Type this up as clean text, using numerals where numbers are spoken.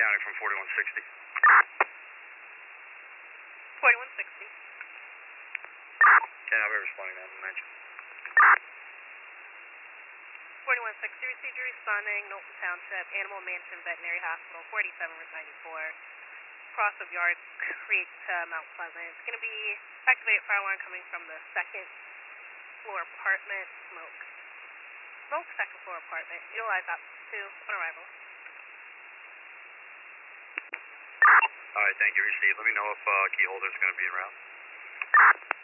County from 4160. 4160. Okay, I'll be responding on the mention. 4160 received your responding, Knowlton Township, Animal Mansion Veterinary Hospital, 47 Route 94, cross of Yard Creek to Mount Pleasant. It's going to be activated fire alarm coming from the second floor apartment, smoke, second floor apartment. Utilize that 2 on arrival. Alright, thank you, received. Let me know if key holder is going to be en route.